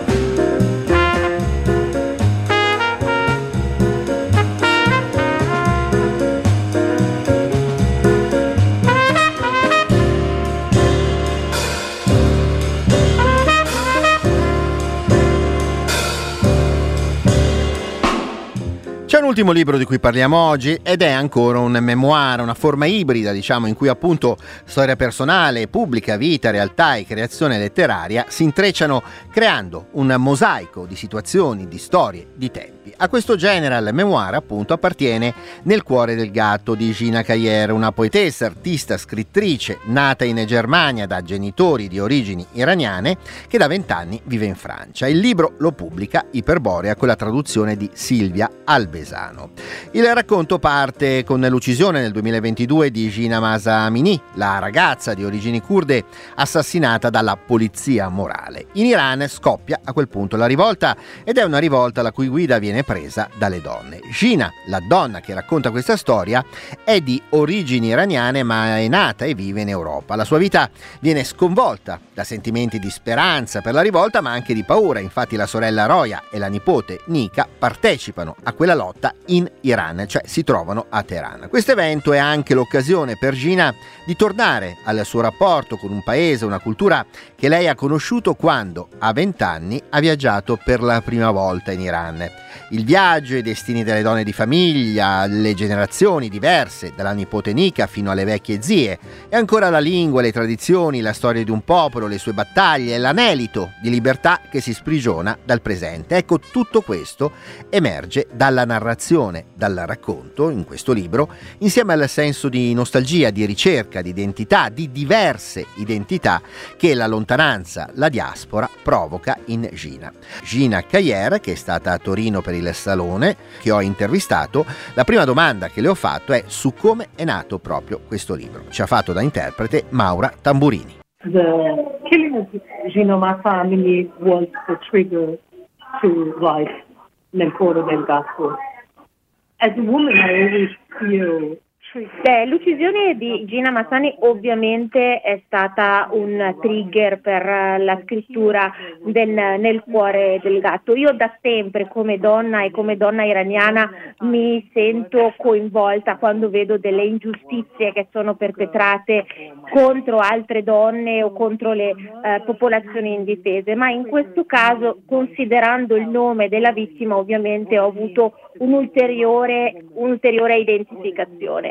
C'è un ultimo libro di cui parliamo oggi ed è ancora un memoir, una forma ibrida, diciamo, in cui appunto storia personale, pubblica, vita, realtà e creazione letteraria si intrecciano creando un mosaico di situazioni, di storie, di tempi. A questo genere il memoir appunto appartiene Nel cuore del gatto di Gina Kayer, una poetessa, artista, scrittrice nata in Germania da genitori di origini iraniane che da vent'anni vive in Francia. Il libro lo pubblica Iperborea con la traduzione di Silvia Albesano. Il racconto parte con l'uccisione nel duemilaventidue di Gina Mahsa Amini, la ragazza di origini kurde assassinata dalla polizia morale. In Iran scoppia a quel punto la rivolta ed è una rivolta la cui guida viene presa dalle donne. Gina, la donna che racconta questa storia, è di origini iraniane ma è nata e vive in Europa. La sua vita viene sconvolta da sentimenti di speranza per la rivolta ma anche di paura. Infatti la sorella Roya e la nipote Nika partecipano a quella lotta in Iran, cioè si trovano a Teheran. Questo evento è anche l'occasione per Gina di tornare al suo rapporto con un paese, una cultura che lei ha conosciuto quando a vent'anni ha viaggiato per la prima volta in Iran. Il viaggio, i destini delle donne di famiglia, le generazioni diverse, dalla nipote Nika fino alle vecchie zie, e ancora la lingua, le tradizioni, la storia di un popolo, le sue battaglie, l'anelito di libertà che si sprigiona dal presente. Ecco, tutto questo emerge dalla narrazione, dal racconto, in questo libro, insieme al senso di nostalgia, di ricerca, di identità, di diverse identità che la lontananza, la diaspora provoca in Gina. Gina Kayer, che è stata a Torino per il Salone, che ho intervistato, la prima domanda che le ho fatto è su come è nato proprio questo libro. Ci ha fatto da interprete Maura Tamburini. The killing of Gina Mahsa Amini was the trigger to write Nel cuore del gatto. As a woman, I always feel Beh, l'uccisione di Gina Massani ovviamente è stata un trigger per la scrittura del Nel cuore del gatto. Io da sempre come donna e come donna iraniana mi sento coinvolta quando vedo delle ingiustizie che sono perpetrate contro altre donne o contro le eh, popolazioni indifese, ma in questo caso, considerando il nome della vittima, ovviamente ho avuto un'ulteriore, un'ulteriore identificazione.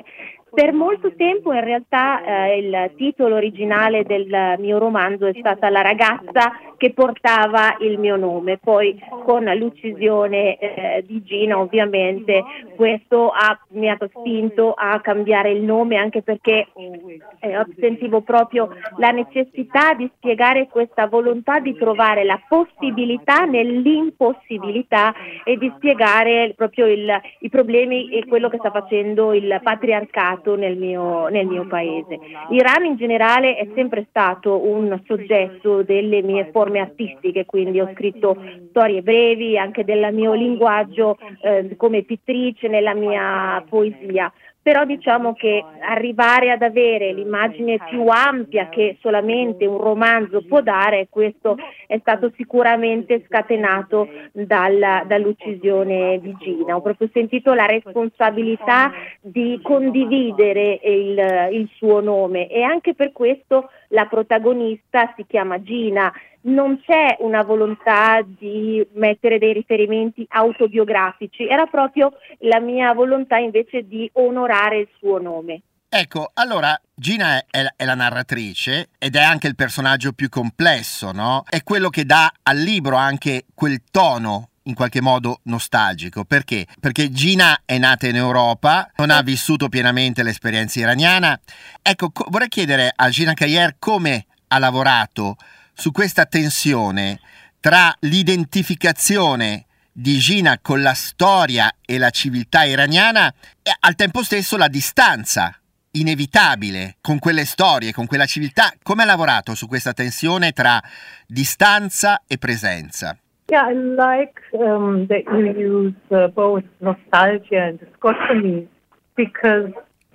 Per molto tempo in realtà eh, il titolo originale del mio romanzo è stata La ragazza che portava il mio nome, poi con l'uccisione eh, di Gina ovviamente questo ha, mi ha spinto a cambiare il nome, anche perché eh, sentivo proprio la necessità di spiegare questa volontà di trovare la possibilità nell'impossibilità e di spiegare proprio il, i problemi e quello che sta facendo il patriarcato nel mio, nel mio paese. L'Iran in generale è sempre stato un soggetto delle mie forme artistiche, quindi ho scritto storie brevi anche del mio linguaggio eh, come pittrice, nella mia poesia. Però diciamo che arrivare ad avere l'immagine più ampia che solamente un romanzo può dare, questo è stato sicuramente scatenato dal, dall'uccisione di Gina. Ho proprio sentito la responsabilità di condividere il, il suo nome e anche per questo la protagonista si chiama Gina. Non c'è una volontà di mettere dei riferimenti autobiografici, era proprio la mia volontà invece di onorare il suo nome. Ecco, allora Gina è, è la narratrice ed è anche il personaggio più complesso, no? È quello che dà al libro anche quel tono in qualche modo nostalgico. Perché? Perché Gina è nata in Europa, non ha vissuto pienamente l'esperienza iraniana. Ecco, co- vorrei chiedere a Gina Kayer come ha lavorato su questa tensione tra l'identificazione di Gina con la storia e la civiltà iraniana e al tempo stesso la distanza inevitabile con quelle storie, con quella civiltà. Come ha lavorato su questa tensione tra distanza e presenza? Yeah, I like um, that you use uh, both nostalgia and dichotomy, because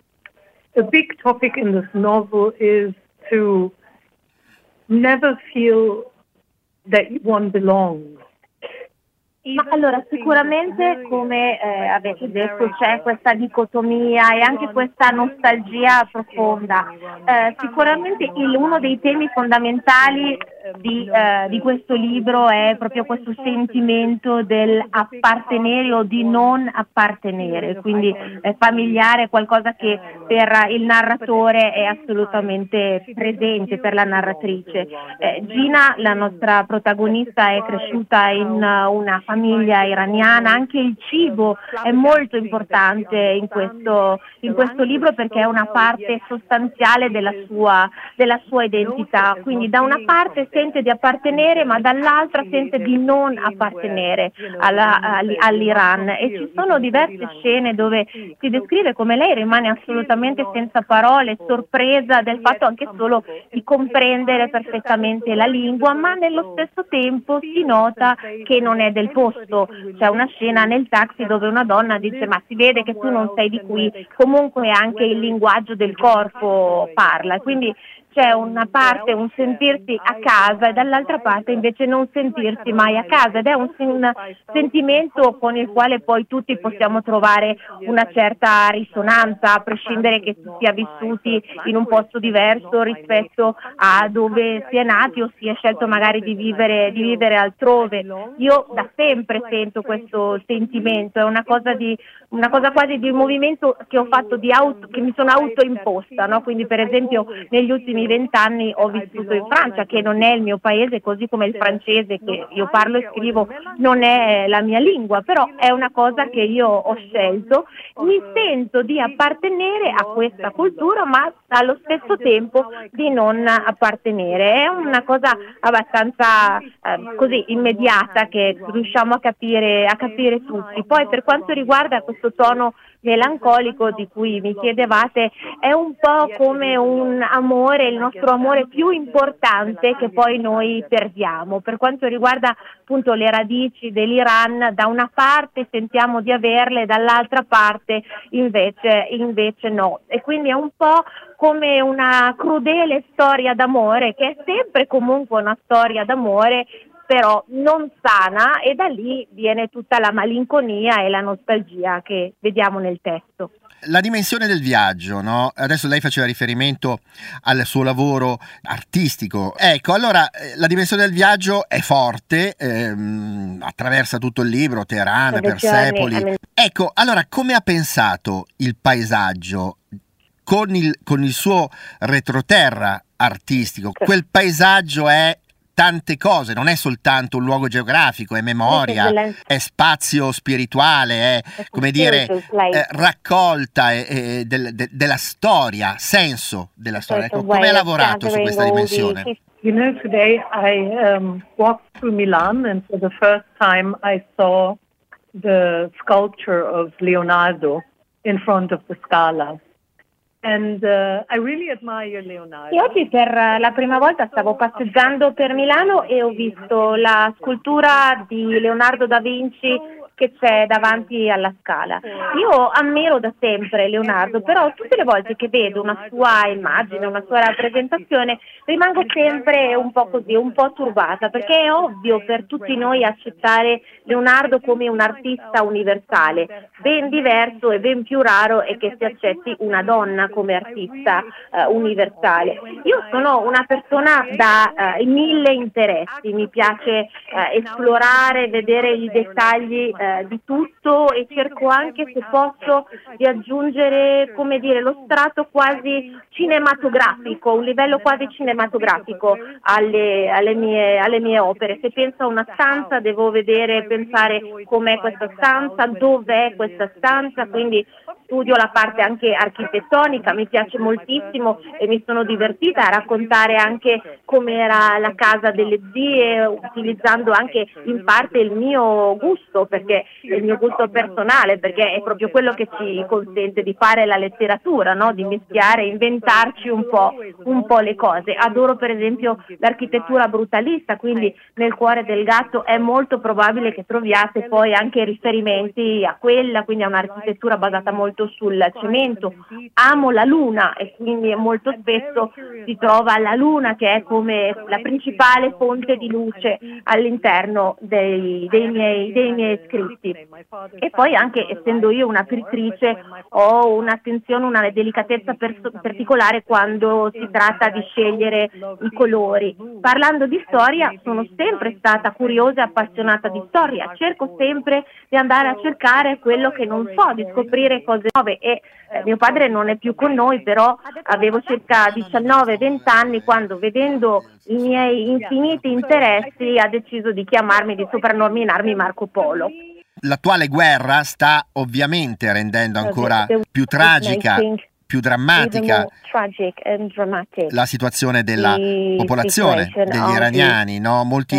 a big topic in this novel is to never feel that one belongs. Ma allora sicuramente, come eh, avete detto, c'è questa dicotomia e anche questa nostalgia profonda. Eh, sicuramente il, uno dei temi fondamentali di, eh, di questo libro è proprio questo sentimento del appartenere o di non appartenere, quindi è familiare, qualcosa che per il narratore è assolutamente presente, per la narratrice. Eh, Gina, la nostra protagonista, è cresciuta in una famiglia iraniana, anche il cibo è molto importante in questo, in questo libro perché è una parte sostanziale della sua, della sua identità, quindi da una parte sente di appartenere ma dall'altra sente di non appartenere alla, all'Iran e ci sono diverse scene dove si descrive come lei rimane assolutamente senza parole, sorpresa del fatto anche solo di comprendere perfettamente la lingua, ma nello stesso tempo si nota che non è del posto. C'è una scena nel taxi dove una donna dice: ma si vede che tu non sei di qui, comunque anche il linguaggio del corpo parla, quindi c'è una parte, un sentirsi a casa e dall'altra parte invece non sentirsi mai a casa, ed è un, un sentimento con il quale poi tutti possiamo trovare una certa risonanza, a prescindere che si sia vissuti in un posto diverso rispetto a dove si è nati o si è scelto magari di vivere, di vivere altrove. Io da sempre sento questo sentimento, è una cosa di una cosa quasi di un movimento che ho fatto di auto, che mi sono autoimposta, no? Quindi per esempio negli ultimi vent'anni ho vissuto in Francia, che non è il mio paese, così come il francese che io parlo e scrivo non è la mia lingua, però è una cosa che io ho scelto. Mi sento di appartenere a questa cultura, ma allo stesso tempo di non appartenere. È una cosa abbastanza eh, così immediata che riusciamo a capire, a capire tutti. Poi per quanto riguarda questo tono melancolico di cui mi chiedevate, è un po' come un amore, il nostro amore più importante che poi noi perdiamo. Per quanto riguarda appunto le radici dell'Iran, da una parte sentiamo di averle, dall'altra parte invece, invece no. E quindi è un po' come una crudele storia d'amore, che è sempre comunque una storia d'amore, però non sana, e da lì viene tutta la malinconia e la nostalgia che vediamo nel testo. La dimensione del viaggio, no? Adesso lei faceva riferimento al suo lavoro artistico. Ecco, allora la dimensione del viaggio è forte, ehm, attraversa tutto il libro, Teheran, Persepoli. Ecco, allora come ha pensato il paesaggio con il, con il suo retroterra artistico. Quel paesaggio è tante cose, non è soltanto un luogo geografico, è memoria, è spazio spirituale, è, come dire, eh, raccolta eh, eh, del, de, della storia, senso della storia. Ecco, come hai lavorato su questa dimensione? You know, today I um, walked through Milan, and for the first time I saw the sculpture of Leonardo in front of the Scala. And uh, I really admire Leonardo. Sì, oggi per la prima volta stavo passeggiando per Milano e ho visto la scultura di Leonardo da Vinci che c'è davanti alla Scala. Io ammiro da sempre Leonardo, però tutte le volte che vedo una sua immagine, una sua rappresentazione, rimango sempre un po' così, un po' turbata, perché è ovvio per tutti noi accettare Leonardo come un artista universale. Ben diverso e ben più raro è che si accetti una donna come artista uh, universale. Io sono una persona da uh, mille interessi, mi piace uh, esplorare, vedere i dettagli uh, di tutto e cerco anche, se posso, di aggiungere, come dire, lo strato quasi cinematografico, un livello quasi cinematografico alle, alle, mie, alle mie opere. Se penso a una stanza devo vedere, pensare com'è questa stanza, dov'è questa stanza, quindi studio la parte anche architettonica, mi piace moltissimo e mi sono divertita a raccontare anche com'era la casa delle zie, utilizzando anche in parte il mio gusto, perché il mio gusto personale, perché è proprio quello che ci consente di fare la letteratura, no? Di mischiare, inventarci un po', un po' le cose. Adoro per esempio l'architettura brutalista, quindi nel Cuore del Gatto è molto probabile che troviate poi anche riferimenti a quella, quindi a un'architettura basata molto sul cemento. Amo la luna e quindi molto spesso si trova la luna che è come la principale fonte di luce all'interno dei, dei, miei, dei miei scritti. E poi anche, essendo io una pittrice, ho un'attenzione, una delicatezza pers- particolare quando si tratta di scegliere i colori. Parlando di storia, sono sempre stata curiosa e appassionata di storia, cerco sempre di andare a cercare quello che non so, di scoprire cose nuove e eh, mio padre non è più con noi, però avevo circa diciannove venti anni quando, vedendo i miei infiniti interessi, ha deciso di chiamarmi, di soprannominarmi Marco Polo. L'attuale guerra sta ovviamente rendendo ancora più tragica, più drammatica la situazione della popolazione, degli iraniani, no? Molti,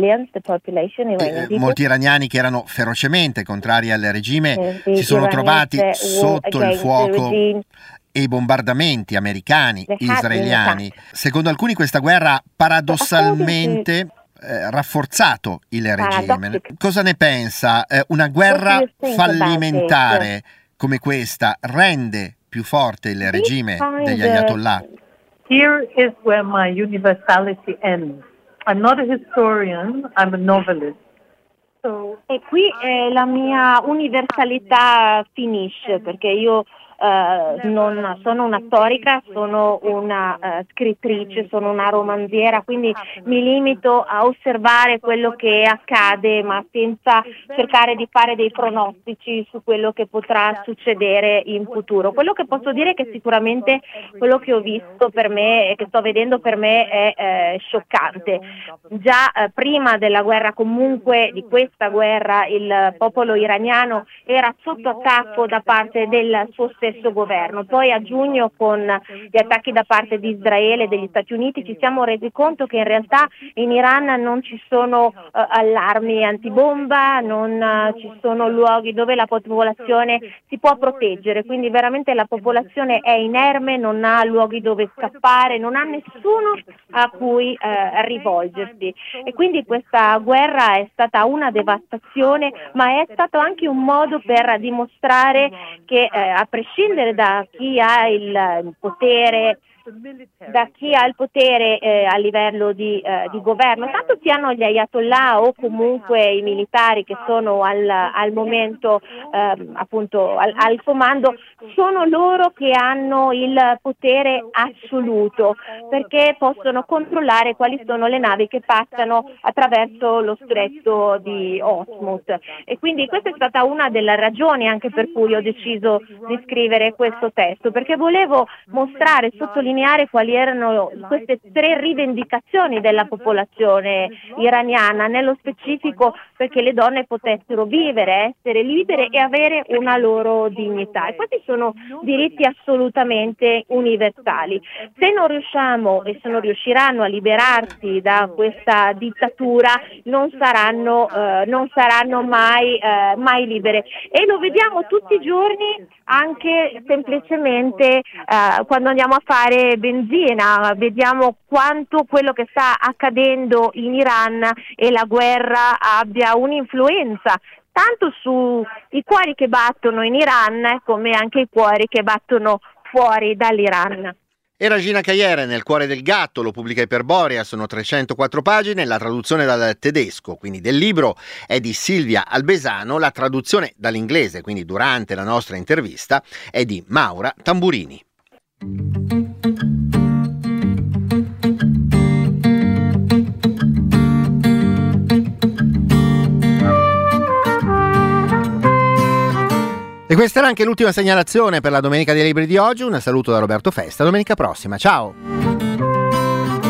eh, molti iraniani che erano ferocemente contrari al regime si sono trovati sotto il fuoco e i bombardamenti americani, israeliani. Secondo alcuni questa guerra paradossalmente Eh, rafforzato il regime. Cosa ne pensa? Eh, una guerra fallimentare come questa rende più forte il regime degli ayatollah? Here is where my universality ends. I'm not a historian, I'm a novelist. So, e qui eh, la mia universalità finisce, perché io Uh, non sono una storica, sono una uh, scrittrice, sono una romanziera, quindi mi limito a osservare quello che accade, ma senza cercare di fare dei pronostici su quello che potrà succedere in futuro. Quello che posso dire è che sicuramente quello che ho visto per me e che sto vedendo per me è eh, scioccante. Già eh, prima della guerra, comunque di questa guerra, il popolo iraniano era sotto attacco da parte del suo stesso governo. Poi a giugno, con gli attacchi da parte di Israele e degli Stati Uniti, ci siamo resi conto che in realtà in Iran non ci sono uh, allarmi antibomba, non uh, ci sono luoghi dove la popolazione si può proteggere, quindi veramente la popolazione è inerme, non ha luoghi dove scappare, non ha nessuno a cui uh, rivolgersi, e quindi questa guerra è stata una devastazione, ma è stato anche un modo per dimostrare che uh, a prescindere da chi ha il potere da chi ha il potere eh, a livello di, eh, di governo, tanto siano gli ayatollah o comunque i militari che sono al, al momento eh, appunto al, al comando, sono loro che hanno il potere assoluto, perché possono controllare quali sono le navi che passano attraverso lo stretto di Hormuz, e quindi questa è stata una delle ragioni anche per cui ho deciso di scrivere questo testo, perché volevo mostrare, sottolineare quali erano queste tre rivendicazioni della popolazione iraniana, nello specifico perché le donne potessero vivere, essere libere e avere una loro dignità, e questi sono diritti assolutamente universali. Se non riusciamo e se non riusciranno a liberarsi da questa dittatura, non saranno, eh, non saranno mai, eh, mai libere, e lo vediamo tutti i giorni, anche semplicemente eh, quando andiamo a fare benzina, vediamo quanto quello che sta accadendo in Iran e la guerra abbia un'influenza tanto sui cuori che battono in Iran come anche i cuori che battono fuori dall'Iran. Era Gina Caiere nel Cuore del gatto, lo pubblica Iperborea, sono trecentoquattro pagine, la traduzione dal tedesco, quindi del libro, è di Silvia Albesano, la traduzione dall'inglese, quindi durante la nostra intervista, è di Maura Tamburini. E questa era anche l'ultima segnalazione per la Domenica dei Libri di oggi. Un saluto da Roberto Festa, domenica prossima, ciao!